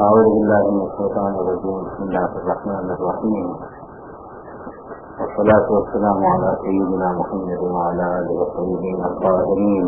أعوذ بالله من الشيطان الرجيم. بسم الله الرحمن الرحيم، والصلاة والسلام على سيدنا محمد وعلى آله الطيبين الطاهرين.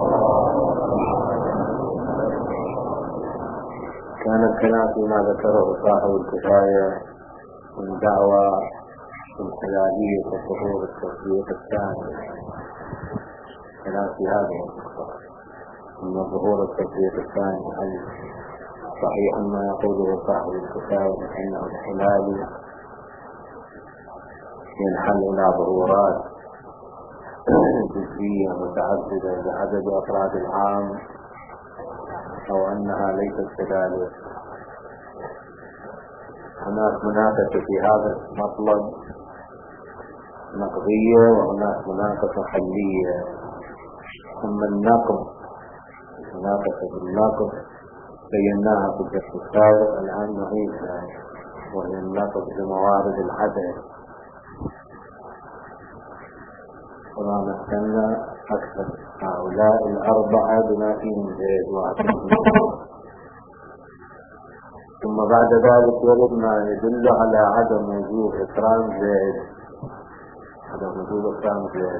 كان الكلام فيما ذكره صاحب الكفاية من دعوى انحلالية ظهور التصديق الثاني. كلام في هذه النقطة أن ظهور التصديق الثاني هل صحيح ما يقوله صاحب الكتاب أنه الحلال ينحل إلى ظهورات جزئية متعددة بعدد أفراد العام، أو أنها ليست كذلك؟ هناك مناقشة في هذا المطلب نقضية وهناك مناقشة حلية. أما النقد، مناقشة النقد بيناها في الدرس السابق، الآن نعيدها، وهي النقد بموارد الحدث. وما مثلنا أكثر هؤلاء الأربعة بما فيهم زيد وعشرين. ثم بعد ذلك يرد ما يدل على عدم وجود إكرام زيد، عدم وجود إكرام زيد.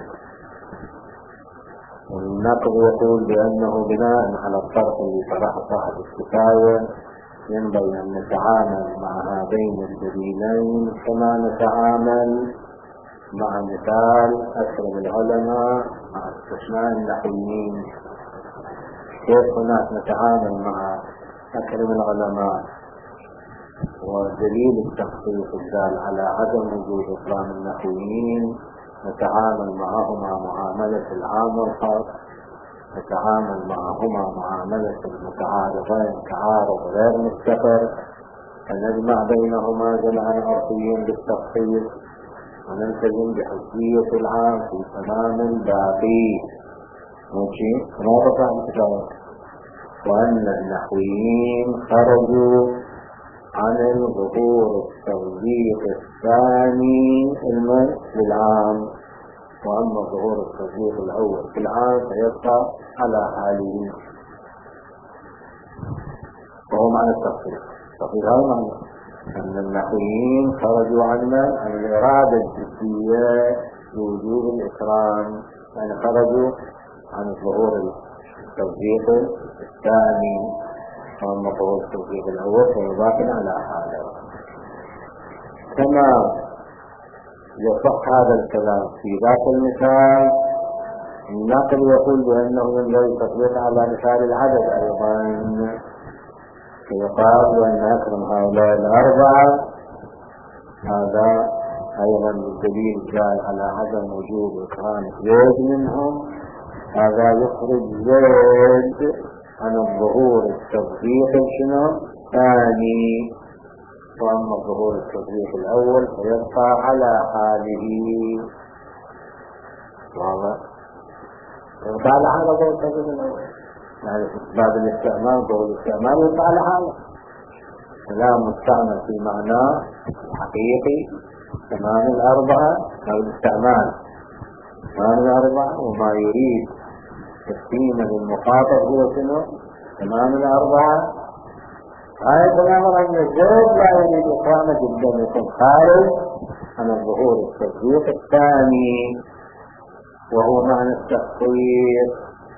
والنقد يقول بأنه بناء على الطرح اللي طرح صاحب الكفاية ينبغي أن نتعامل مع هذين الدليلين كما نتعامل مع مثال أكرم العلماء مع استثناء النحويين. كيف هناك نتعامل مع أكرم العلماء ودليل التخصيص الدال على عدم وجود إكرام النحويين، نتعامل معهما معاملة العام والخاص، نتعامل معهما معاملة المتعارضين تعارض غير مستقر، فنجمع بينهما جمعا عرفيا بالتخصيص، ونلتزم بحجية العام في تمام الباقي. ما تفهم كذلك؟ وأن النحويين خرجوا عن الظهور التوظيف الثاني للعام، وأما ظهور التوظيف الأول في العام فيبقى على حاله، وهو معنى التخصيص. التخصيص هذا معنى أن النحويين خرجوا عن الإرادة الجدية بوجود الإكرام، يعني خرجوا عن ظهور التوظيف الثاني، وأما ظهور التوظيف الأول فهو باق على حاله. كما يصح هذا الكلام في ذات المثال، الناقل يقول بأنه ينبغي التطبيق على مثال العدد أيضا، فيقال بأن أكرم هؤلاء الأربعة هذا أيضا الدليل جاء على عدم وجود إكرام زيد منهم، هذا يخرج زيد عن الظهور التطبيق الثاني، وأما الظهور التطبيق الأول فيبقى على حاله. واضح؟ يبقى على حاله ظهور التطبيق الأول، يعني باب الاستعمال ظهور الاستعمال يبقى على حاله، كلام مستعمل في معناه الحقيقي تمام الأربعة أو الاستعمال تمام الأربعة، وما يريد تسليما للمخاطب هو شنو؟ تمام الأربعة. هذا الأمر أن الزوج لا يريد إقامة جدا يكون خارج عن الظهور التطبيق الثاني، وهو معنى التخصيص.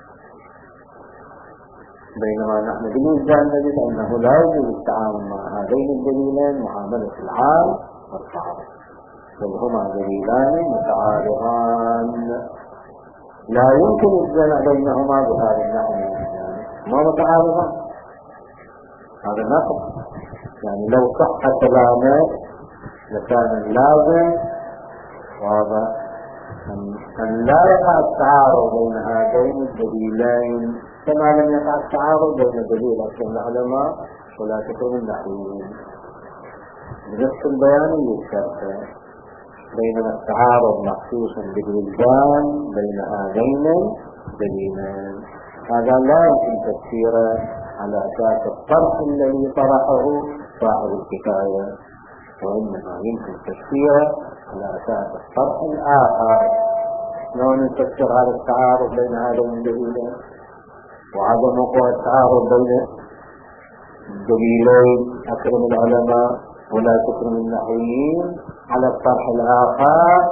بينما نحن بالنسبة نجد أنه لا يجوز التعامل مع هذين الدليلين معاملة العام والخاص، بل هما دليلان متعارضان لا يمكن الجمع بينهما بهذا النحو، ما متعارضان. هذا نقص، يعني لو صح كلامه لكان اللازم واضح أن لا يقع التعارض بين هذين الدليلين، كما لم يقع التعارض بين دليل أكرم العلماء ولا تكرم النحويين بنفس البيان للشرطة، بينما التعارض مخصوص بالوجدان بين هذين الدليلين. هذا لا يمكن تفسيره على أساس الطرح الذي طرحه صاحب الكفاية، وإنما يمكن تفسيره على أساس الطرح الآخر. شلون نفسر هذا التعارض بين هذين الدليلين وعدم وقوع التعارض بين دليلين أكرم العلماء ولا تكرم النحويين على الطرح الآخر،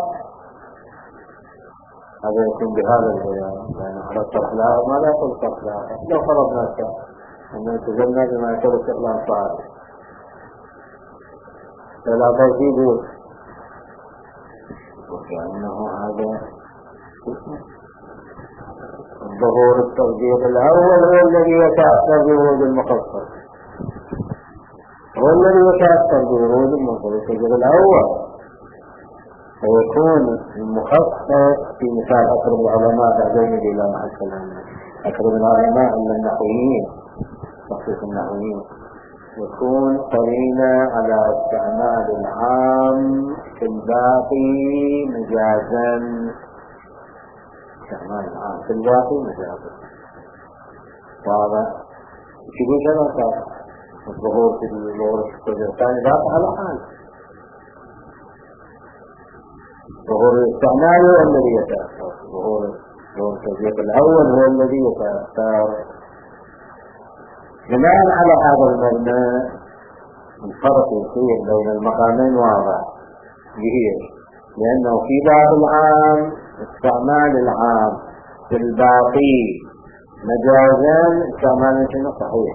هذا يكون بهذا البيان، يعني على الطرح الآخر ما لا يقول الطرح الآخر. لو فرضنا أن التزمنا بما يقول الأنصار فلا تزيدوا، وكأنه هذا ظهور التوجيه الأول هو الذي يتأثر بورود المخصص، هو الذي يتأثر بورود المخصص التوجيه الأول، فيكون المخصص في مثال أقرب العلماء بعدين إلى محل كلام أقرب العلماء إلى النحويين، تخصيص النحويين يكون قرينة على استعمال العام في الباقي مجازا، استعمال العام في الباقي مجازا. واضح؟ يجيبوا شنو الظهور في الظهور الثاني باقي على حال، ظهور الاستعمال هو الذي يتأثر، ظهور التوجيه الأول هو الذي يتأثر. بناء على هذا المبنى الفرق يصير بين المقامين واضح، لأنه في باب العام استعمال العام في الباقي مجازا استعمال شنو صحيح،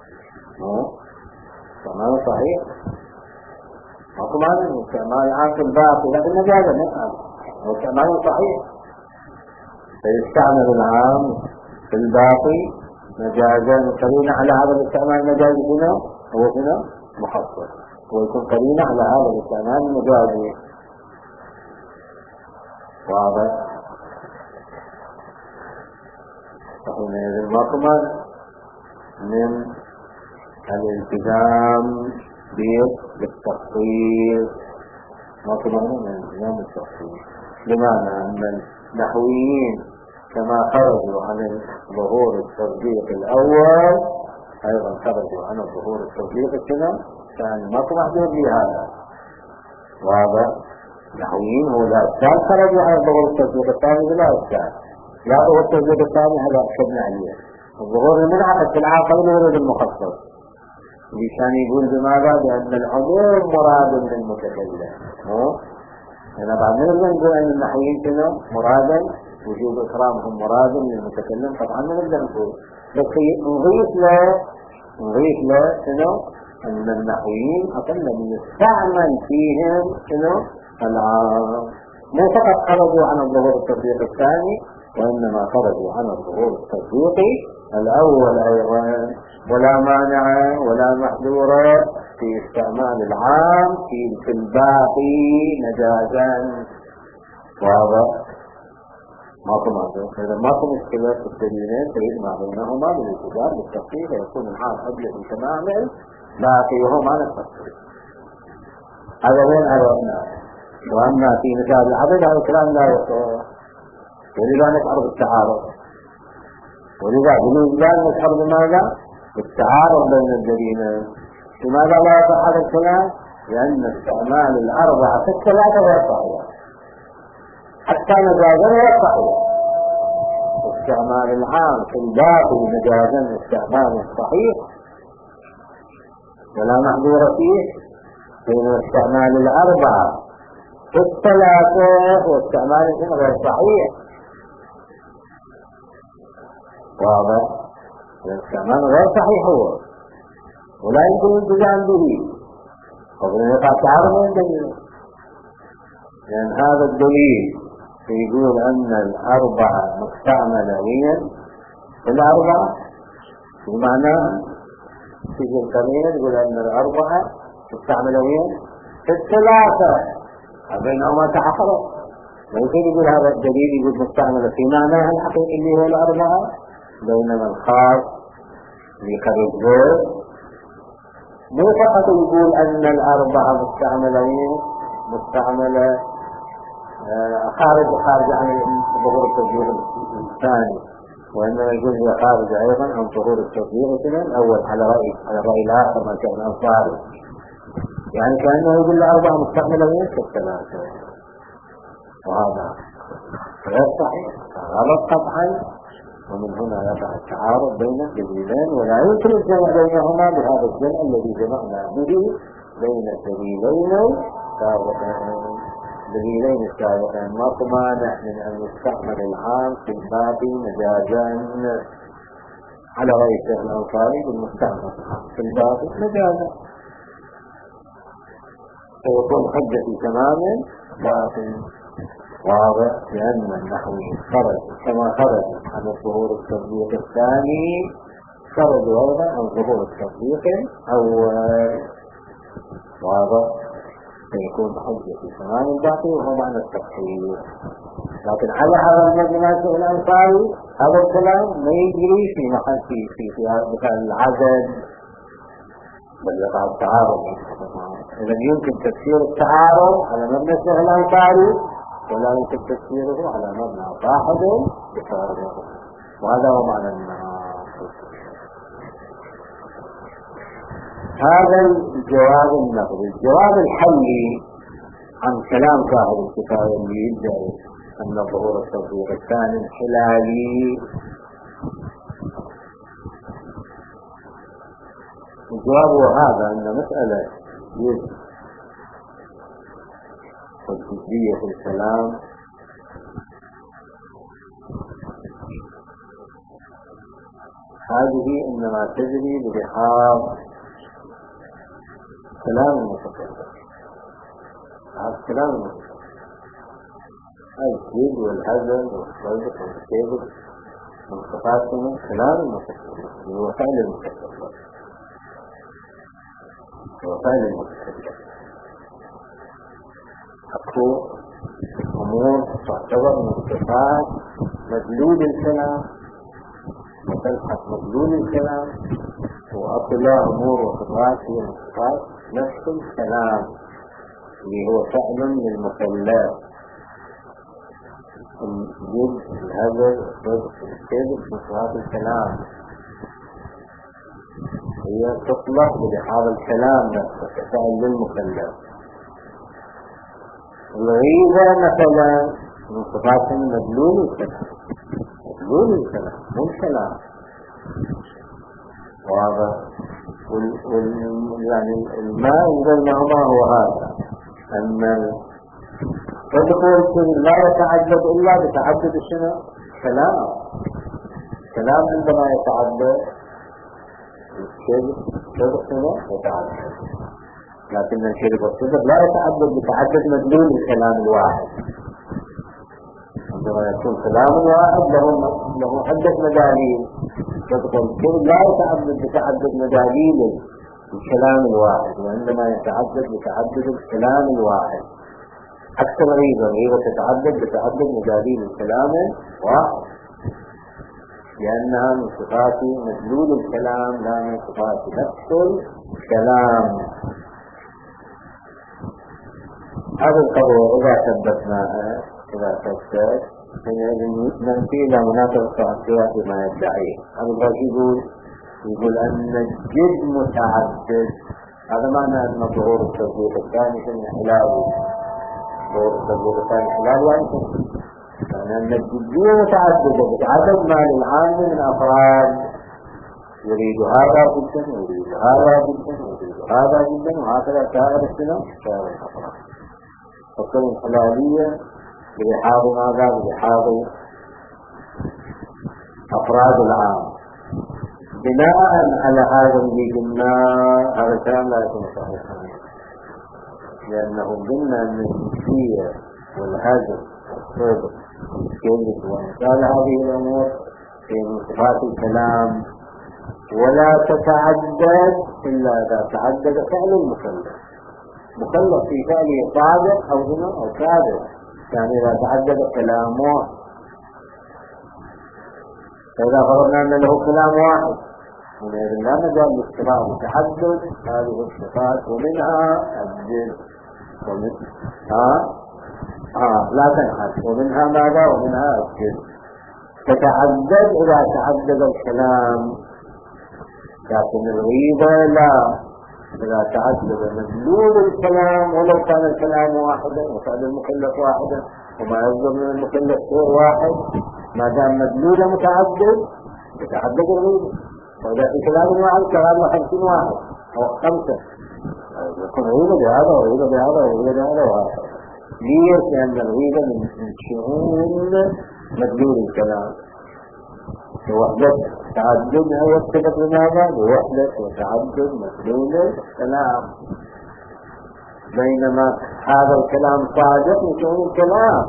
استعمال صحيح، ماكو معنى استعمال العام في الباقي لكن مجازا نفهم هو استعمال صحيح، فيستعمل العام في الباقي مجازا قرينة على هذا الاستعمال المجازي هنا هو هنا محصل، ويكون قرينة على هذا الاستعمال المجازي. واضح؟ فحينئذ ماكو من الالتزام بالتخصيص، ماكو من الالتزام بالتخصيص، بمعنى أن النحويين كما خرجوا عن ظهور التصديق الأول أيضا خرجوا عن ظهور التصديق الثاني، ماكو محدود لهذا. واضح؟ نحويين هو لا أشكال خرجوا عن ظهور التصديق الثاني بلا أشكال، لا ظهور التصديق الثاني هذا أشكلنا عليه، الظهور المنعقد في العام قبل ورود المخصص، لشان يقول بماذا؟ بأن العموم مراد للمتكلم. أنا بعد نقول أن النحويين كانوا مرادا وجود إكرامهم مراد للمتكلم، طبعا نقدر نقول بس نضيف له شنو؟ أن النحويين أقل من يستعمل فيهم شنو؟ العام، مو فقط خرجوا عن الظهور التطبيق الثاني وإنما خرجوا عن الظهور التطبيقي الأول أيضا، ولا مانع ولا محذور في استعمال العام في الباقي مجازا. واضح؟ ماكو معذور، إذا ماكو مشكلة في الدليلين تريد ما بينهما بالاتجاه بالتفصيل، فيكون العام أبلغ تماما باقي وهو ما نفصل. هذا وين عرفنا؟ وأما في مثال العدد هذا الكلام لا يصح، ولذا نشعر بالتعارض، ولذا نشعر بماذا؟ بالتعارض بين الدليلين. لماذا لا يصح هذا الكلام؟ لأن استعمال الأربعة في الثلاثة غير صحيح، حتى مجازا غير صحيح. استعمال العام في الباقي مجازا استعمال صحيح ولا محذور فيه، بين استعمال الأربعة في الثلاثة واستعمال غير صحيح. واضح؟ الاستعمال غير صحيح هو ولا يمكن الالتزام به، قبل أن يقع تعارض من الدليل، لأن هذا الدليل يقول أن الأربعة مستعملة وين؟ الأربعة بمعنى تيجي القرينة يقول أن الأربعة مستعملة وين؟ في الثلاثة، بينهما تعارض. ممكن يقول هذا الدليل يقول مستعملة في معناها الحقيقي اللي هو الأربعة، بينما الخاص يخرج غير، مو فقط يقول أن الأربعة مستعملة وين؟ مستعملة خارج عن ظهور التطبيق الثاني، وإنما يقول هي خارج أيضا عن ظهور التطبيق الأول على رأي الآخر ما كان أنصاري، يعني كأنه يقول الأربعة مستعملة وين؟ في الثلاثة، وهذا غير صحيح، غلط قطعا. ومن هنا يقع التعارض بين الدليلين، ولا يمكن الجمع بينهما بهذا الجمع الذي جمعنا به بين دليلين السابقين. ما مانع من أن يستعمل العام في الباب مجازا على رأي الشيخ الأنصاري، بالمستعمل في الباب مجازا فيكون حجة تماما باطل واضح، لأن النحوي خرج كما خرج عن ظهور التطبيق الثاني خرج أيضا عن ظهور التطبيق الأول، واضح، فيكون حجة تماما باطل وهو معنى التفسير. لكن على هذا المجمع الأنصاري هذا الكلام ما يجري في محل في مثال العدد، بل يقع التعارض. إذا يمكن تفسير التعارض على مبنى الشيخ الأنصاري ولا يمكن تفسيره على مبنى صاحب بفارغ، وهذا هو معنى هذا الجواب النقدي. الجواب الحلي عن كلام صاحب الكفاية اللي يدعي أن ظهور التطبيق الثاني الحلالي، الجواب هو هذا، أن مسألة والجزئية في الكلام هذه إنما تجري بلحاظ كلام المتكلم. هذا كلام المتكلم، الجد والهزل والصدق والكذب من صفاتهم كلام المتكلم، هو فعل المتكلم، هو فعل المتكلم. حقوق أمور تعتبر من صفات مدلول الكلام، وتلحق مدلول الكلام، وأصل أمور وصفات هي من صفات نفس الكلام اللي هو فعل للمكلف. الجد الهزل الصدق الكذب من صفات الكلام، هي تطلق بلحاظ الكلام نفسه كفعل للمكلف. الغيبة مثلا من صفات مدلول الكلام، مدلول الكلام مو الكلام، واضح. يعني الماء بينهما هو هذا، أن الصدق لا يتعدد إلا بتعدد الشنو؟ كلام. كلام عندما يتعدد الصدق شنو؟ يتعدد، لكن الشرك والصدق لا يتعدد بتعدد مدلول الكلام الواحد. عندما يكون كلام واحد له عدة مداليل، صدق والصدق لا يتعدد بتعدد مداليل الكلام الواحد، وعندما يتعدد بتعدد الكلام الواحد. عكس الغيبة تتعدد بتعدد مداليل الكلام الواحد، لأنها من صفات مدلول الكلام لا من صفات نفس الكلام. هذا القضية إذا ثبتناها، إذا ثبتت حينئذ ننفي إلى مناطق الصحيح بما يدعيه. هذا الرجل يقول أن الجد متعدد، هذا معنى أن ظهور التطبيق الثاني في حلاوه، ظهور التطبيق الثاني حلاوه يعني أن الجدية متعددة بتعدد ما للعام من أفراد، يريد هذا جدا ويريد هذا جدا ويريد هذا جدا، وهكذا سائر السنة سائر الأفراد. فالسنة الحلالية بلحاظ ماذا؟ بلحاظ أفراد العام. بناء على هذا اللي قلنا هذا الكلام لا يكون صحيحا، لأنه قلنا أن الجنسية والهجر والصدق والكذب وأمثال هذه الأمور في من صفات الكلام، ولا تتعدد إلا إذا تعدد فعل المكلف. مكلف في فعله صادق أو هنا أو كاذب، يعني إذا تعدد كلامه، فإذا فرضنا أن له كلام واحد ونحن لا مجال للصفات وتحدد هذه الصفات، ومنها الجد لا تنحد، ومنها ماذا؟ ومنها الجد. تتعدد إذا تعدد الكلام، لكن الغيبة لا إذا تعدد مدلول الكلام ولو كان الكلام واحدا وكان المكلف واحدا وما يصدر من المكلف غير واحد، ما دام مدلوله متعدد يتعدد الغيبة. وإذا في كلام واحد كلام 50 واحد أو 5 يكون غيبة بهذا وغيبة بهذا وغيبة بهذا وهذا. ليش؟ لأن الغيبة من شؤون مدلول الكلام. ووحدة تعددها يكتبت لماذا؟ بوحدة وتعدد مدلول الكلام. بينما هذا الكلام صادق من شؤون الكلام،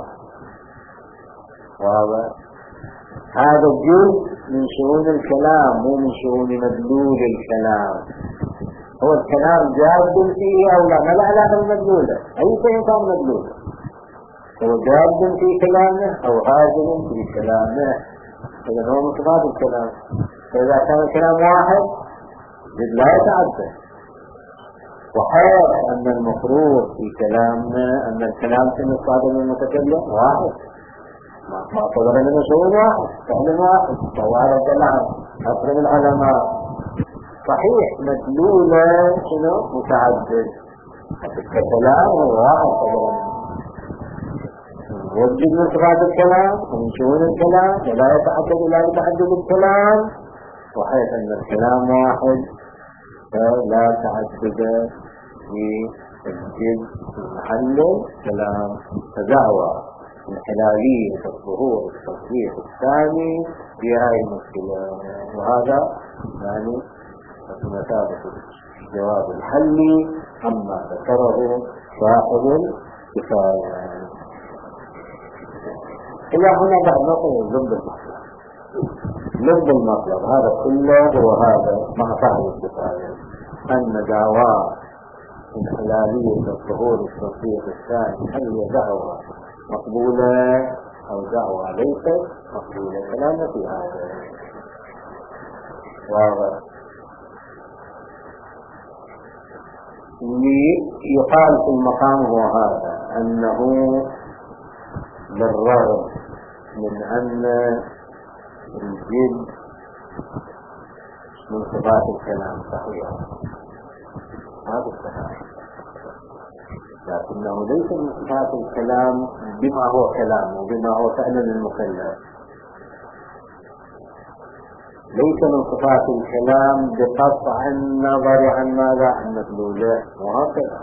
واضح؟ هذا الجزء من شؤون الكلام مو من شؤون مدلول الكلام. هو الكلام جاد فيه أو لا، ما له علاقة بالمدلولة، أي شيء كان مدلول هو جاد في كلامه أو هازل في كلامه، إذا هو متضاد الكلام. فإذا كان الكلام واحد جد لا يتعدد. وحيث أن المفروض في كلامنا أن الكلام في الصادق من المتكلم واحد، ما صور منه شؤون واحد، فعل واحد، طوال الكلام أكرم العلماء. صحيح مدلولة شنو متعدد، الكلام هو واحد صور منه، وجد من صفات الكلام ومن شؤون الكلام ولا يتعدد إلا بتعدد الكلام. وحيث أن الكلام واحد فلا تعدد في الجزء محل الكلام. فدعوى الحلالية الظهور التصريح الثاني في هذه المشكلة، وهذا يعني مثابة الجواب الحلي عما ذكره صاحب الكفاية. إلى هنا بعد نقول لب المطلب هذا كله هو هذا مع صاحب الكفاية، أن دعوى الحلالية الظهور التصريح الثاني هل هي دعوة مقبولة أو دعوة ليست مقبولة. كلام في هذا واضح. يقال في المقام هو هذا، أنه بالرغم من أن الجد من صفات الكلام صحيح هذا الصحيح، لكنه ليس من صفات الكلام بما هو كلام وبما هو فعل المكلف، ليس من صفات الكلام بقطع النظر عن ماذا؟ عن مدلوله. وهكذا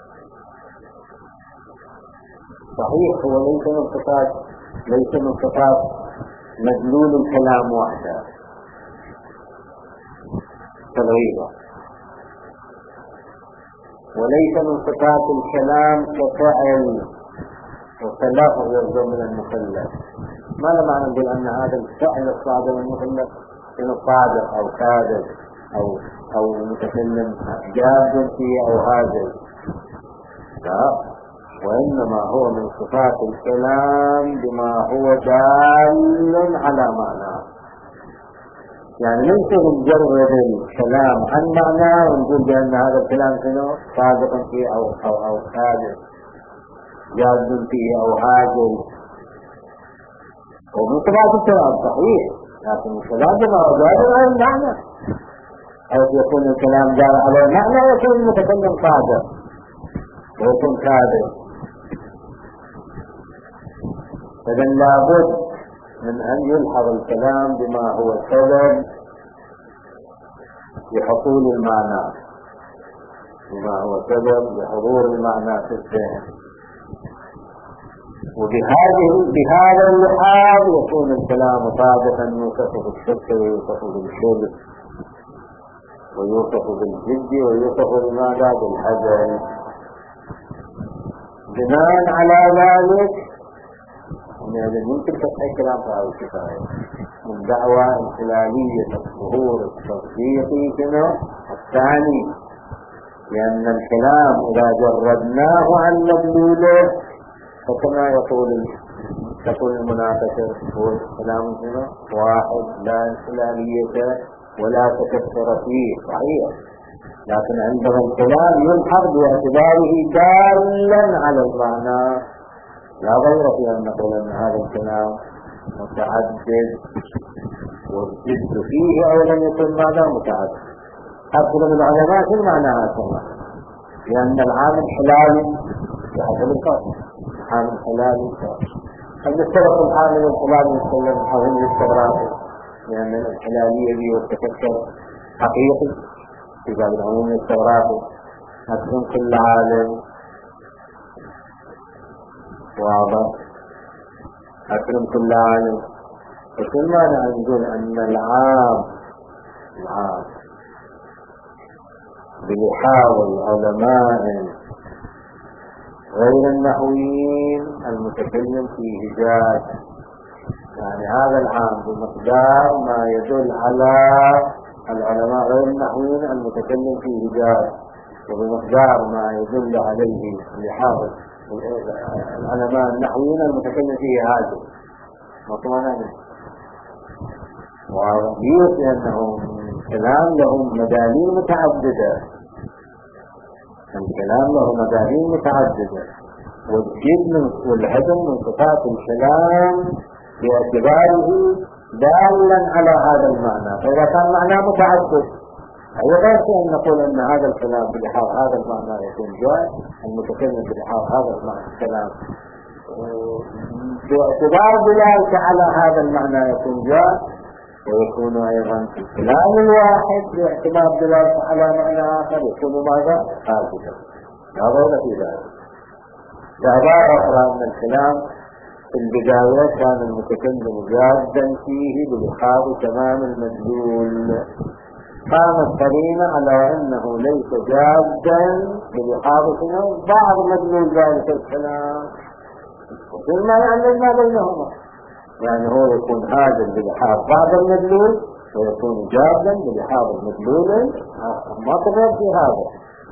صحيح هو ليس من صفات مدلول الكلام وحده كالغيبة، وليس من صفات الكلام كفعل وكلفظ يرجو من المكلف. ماذا معنى نقول أن هذا الفعل الصادر من المكلف إنه صادق أو كاذب أو متكلم جاد فيه أو هازل؟ لا، وإنما هو من صفات الكلام بما هو دال على معناه. يعني ليس مجرد الكلام عن معناه ونقول بأن هذا الكلام شنو صادق فيه أو كاذب، جاد فيه أو هازل. ومن صفات الكلام صحيح، لكن الكلام بما هو دال على المعنى، أو يكون الكلام دال على المعنى ويكون المتكلم صادق ويكون كاذب. فإذا لابد من أن يلحظ الكلام بما هو سبب لحصول المعنى، بما هو سبب لحضور المعنى في الذهن. وبهذا اللحاظ يكون الكلام صادقا، يوصف بالصدق ويوصف بالكذب ويوصف بالجد ويوصف بماذا؟ بالحزن. بناء على ذلك يعني ممكن تصحيح كلام في هذه الكفاية من دعوى انحلالية الظهور التصديقي كما الثاني، لأن الكلام إذا جردناه عن مدلوله فكما تقول المنافسة هو الكلام هنا واحد لا انحلالية ولا تكثر فيه صحيح، لكن عندما الكلام يلحظ باعتباره دالا على المعنى لا غير في أن نقول أن هذا الكلام متعدد والجد فيه أو لم يكن ماذا متعدد. أكثر من العلماء في المعنى هذا، لأن العام الحلالي بحسب القول العام الحلالي قد يستغرق العام الحلالي يتكلم حول الاستغراق، لأن الحلالية دي والتفكر حقيقي في باب العموم الاستغراقي. أكثر كل عالم واضح، أكرم كل عالم. وكل ما نقول أن العام بلحاظ العلماء غير النحويين المتكلم فيه جاد، يعني هذا العام بمقدار ما يدل على العلماء غير النحويين المتكلم فيه جاد، وبمقدار ما يدل عليه لحاظ العلماء النحويين المتكلم فيه هذا مطمئنا منه. وعربية لأنهم الكلام لهم مدالين متعددة، الكلام له مدالين متعددة، والهدم من صفات الكلام باعتباره دالا على هذا المعنى. فإذا كان معنى متعدد أيضا أن نقول أن هذا الكلام بلحاظ هذا المعنى يكون جائز، المتكلم بلحاظ هذا المعنى الكلام باعتبار دلالته على هذا المعنى يكون جائز، ويكون أيضا في الكلام الواحد باعتبار دلالته على معنى آخر يكون ماذا؟ حادثا. لا غير في ذلك. بعبارة أخرى أن الكلام في البداية كان المتكلم جادا فيه بلحاظ تمام المدلول، قامت قرينة على أنه ليس جادا بلحاظ بعض مدلول ذلك الكلام، وكل ما يعلم ما بينهما، يعني هو يكون هذا بلحاظ بعض المدلول ويكون جادا بلحاظ المدلول ما تغير في هذا.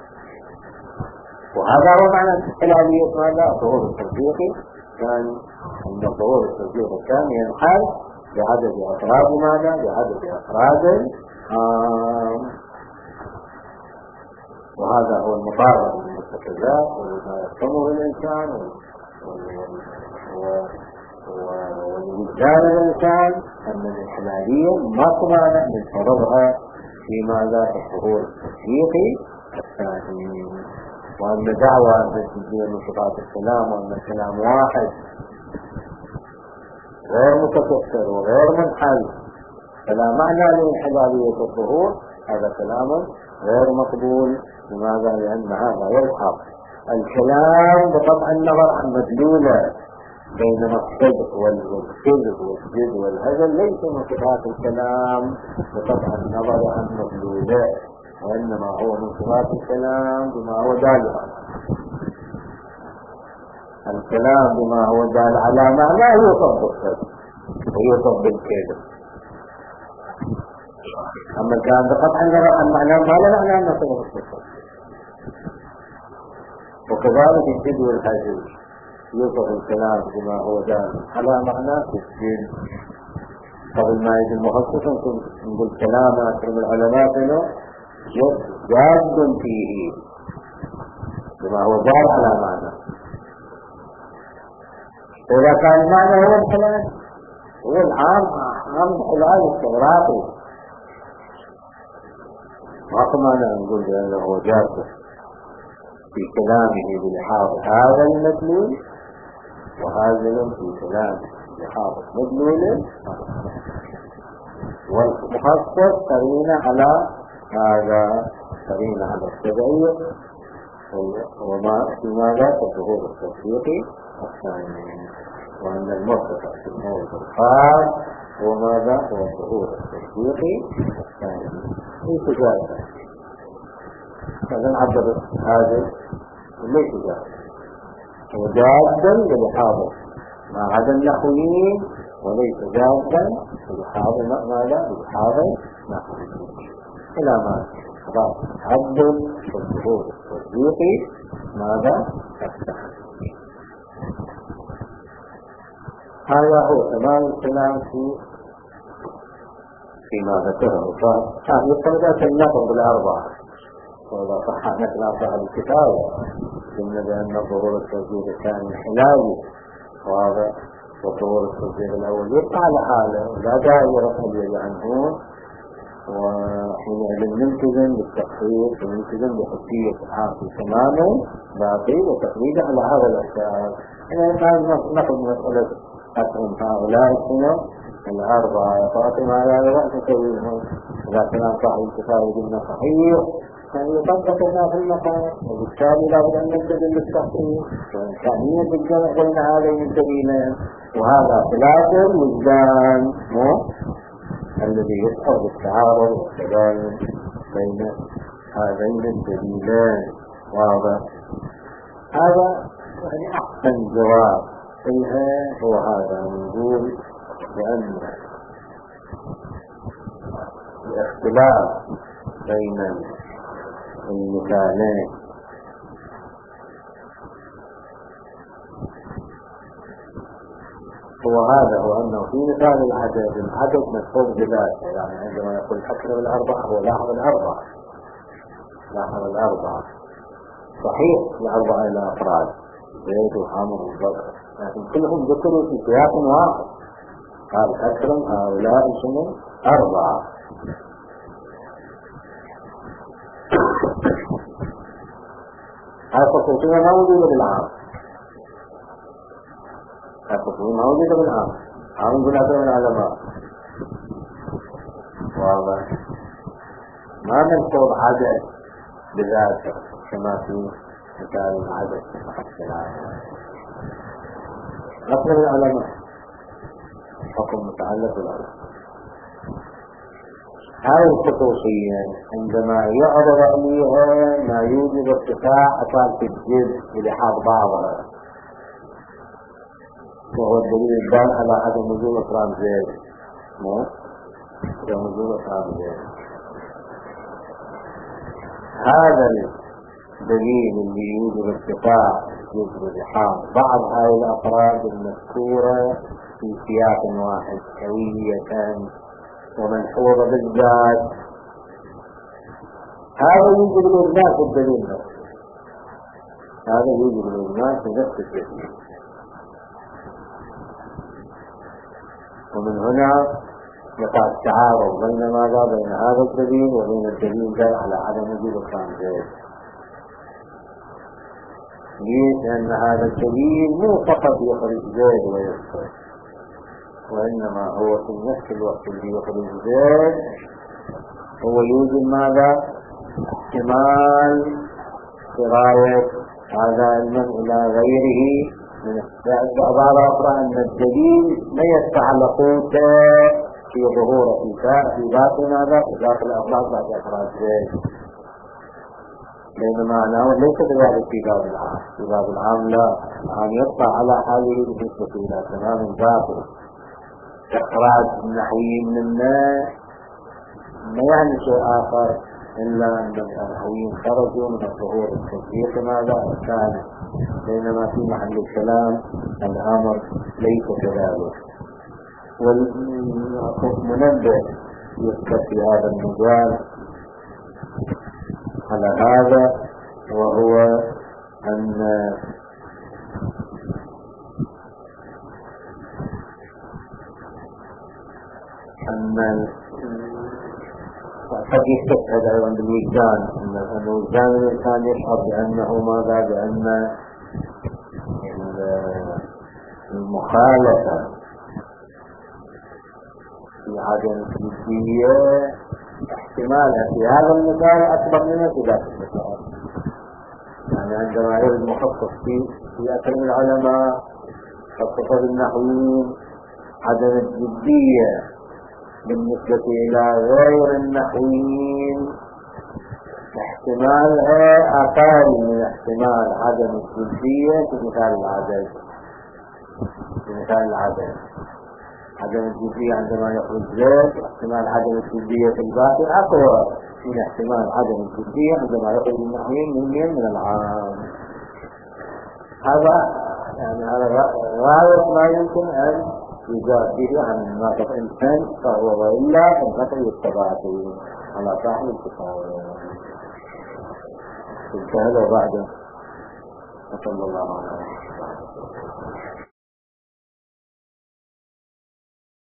وهذا هو معنى الحلالية. ماذا؟ ظهور التصديقي كان أن ظهور التصديق كان ينحل بعدد أفراد ماذا؟ بعدد أفراد وهذا هو المطابق للمستقلات وما يفهمه الإنسان والوجدان الإنسان أن الحلالية ما تمانع من فرضها في ماذا؟ الظهور التصديقي الثاني، وأن دعوة أن تنزيل من صفات الكلام وأن الكلام واحد غير متكسر وغير منحل فلا معنى للحلالية الظهور، هذا كلام غير مقبول. لماذا؟ لأن هذا يلحق الكلام بقطع النظر عن مدلولة، بينما الصدق والكذب والجد والهزل ليس من صفات الكلام بقطع النظر عن مدلولة، وإنما هو من صفات الكلام بما هو دال على الكلام بما هو دال على معناه يوصف بالصدق ويوصف بالكذب. أما كان بقطع النظر عن معناه ما لا معنى أن نصبه بالصدق. وكذلك الجد والهزل يوصف الكلام بما هو دال على معناه الجد. قبل ما يجي المخصص نقول كلام أكرم العلماء له جاد فيه بما هو دال على معنى. وإذا كان المعنى هو الكلام هو العام الحلال التوراقي ما معنى نقول بأنه هو جاد في كلامه بلحاظ هذا المدلول وهذا في كلامه بلحاظ مدلول، والمخصص قرينة على هذا، قرينة على التبعية وما في ماذا؟ الظهور التصديقي الثاني، وأن المرتفع في الموضوع الخاص هو ماذا؟ هو الظهور التصديقي الثاني في تجارة. فنعبر هذا ليس جادا، هو جادا بلحاظه ما عدا النحويين، وليس جادا بلحاظ ماذا؟ بلحاظ النحويين. إلى ما خلاص عبد الظهور التصديقي ماذا؟ هذا هو تمام الكلام فيما ذكره. يقتضى اللفظ بالأربعة، وإذا صح مثل صاحب الكتاب قلنا بأن ظهور التصديق كان حلالي واضح، وظهور التصديق الأول يبقى على حاله لا داعي رفع اليد عنه وحينئذ نلتزم بالتخطيط ونلتزم بحسية الحاصل تماما باقي وتقليده على هذا الأساس. يعني نأخذ مسألة أسهم هؤلاء السنة الأربعة فاطمة على رأس سبيلهم إذا كان صاحب الكفاية قلنا صحيح يعني يطبق الناس في المكان وبالتالي لابد أن نلتزم بالتخطيط وإمكانية الجمع بين هذين السبيلين وهذا خلاف الوجدان الذي يشعر بالتعارض والتباين بين هذين السبيلين. واضح؟ هذا يعني أحسن جواب فيها هو هذا. نقول بأن الاختلاف بين المثالين هو هذا، هو أنه في مثال العدد مفهوم بذاته. يعني عندما يقول أكثر الأربعة هو لاحظ الأربعة صحيح الأربعة إلى أفراد زيد وحامر وبكر لكن كلهم ذكروا في سياق واحد. قال أكرم هؤلاء شنو 4. هذه خصوصية موجودة بالعام، موجودة بالعام عام بالعدد من العلماء. واضح؟ ما ننقض عدد بذاته كما في مثال العدد أصل العلماء حكم متعلق بالعدد. هذه الخصوصية عندما يعرض عليها ما يوجد ارتفاع أطال في الجزء بلحاظ بعضها وهو الدليل الدال على عدم نزول أفراد زيد هذا الدليل اللي يوجد ارتفاع جزء بلحاظ بعض هذه الأفراد المذكورة في سياق واحد سوية ومنحوظة بالذات، هذا يوجد الإجماع في الدليل نفسه. هذا يوجد الإجماع في نفس الدليل. ومن هنا يقع التعارض بين ماذا؟ بين هذا الدليل وبين الدليل دال على عدم وجود أفراد زيد. ليش؟ لأن هذا الدليل مو فقط يخرج زيد ويسكت، وإنما هو في نفس الوقت اللي يخرج زيد هو يوجد ماذا؟ احتمال سراية هذا المنع إلى غيره من بعض أخرى أن الدليل لا يتعلقوت في ظهور في باقي ماذا؟ في باقي الأفراد بعد أفراد زيد، بينما معناه ليس كذلك في باب العام. في باب العام لا، العام يبقى على حاله بالنسبة إلى تمام باطل. إخراج النحويين منا ما يعني شيء آخر إلا أن النحويين خرجوا من الظهور التطبيق ماذا كان، بينما في محل الكلام الأمر ليس كذلك. والمنبه يذكر في هذا المجال على هذا، وهو أن قد يستفاد عند الوجدان أن وجدان الإنسان يشعر بأنه ماذا؟ بأن المخالفة في عدم الجدية احتمالها في هذا المثال أكبر منها في ذات المثال. يعني عندما يرد مخصص في أكثر من العلماء خاصة النحويين عدم الجدية بالنسبة إلى غير النحويين احتمالها أقل من احتمال عدم الجدية في مثال العدد. عدم الجدية عندما يخرج زيد احتمال عدم الجدية في الباقي أقوى من احتمال عدم الجدية عندما يخرج النحويين من العام. هذا يعني هذا غاية ما يمكن أن يجاب به عن الناطق إنسان، فهو وإلا فالنطق يتبعه على صاحب الكفاية. انتهى بعد. صلى الله عليه وسلم.